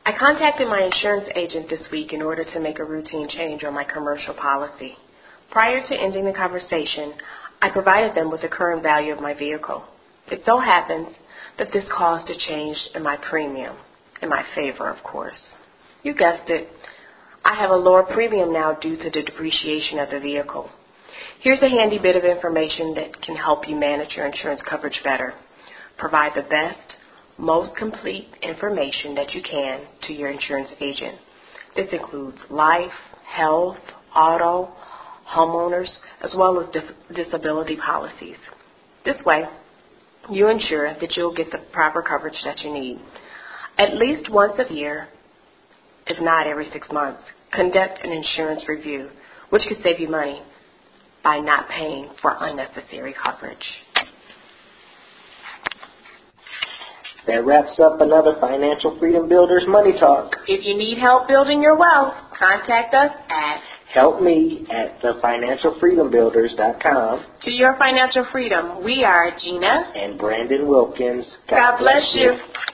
I contacted my insurance agent this week in order to make a routine change on my commercial policy. Prior to ending the conversation, I provided them with the current value of my vehicle. It so happens that this caused a change in my premium, in my favor, of course. You guessed it. I have a lower premium now due to the depreciation of the vehicle. Here's a handy bit of information that can help you manage your insurance coverage better. Provide the best, most complete information that you can to your insurance agent. This includes life, health, auto, homeowners, as well as disability policies. This way, you ensure that you'll get the proper coverage that you need. At least once a year, if not every 6 months, conduct an insurance review, which could save you money by not paying for unnecessary coverage. That wraps up another Financial Freedom Builders Money Talk. If you need help building your wealth, contact us at helpme@thefinancialfreedombuilders.com. To your financial freedom, we are Gina and Brandon Wilkins. God bless you.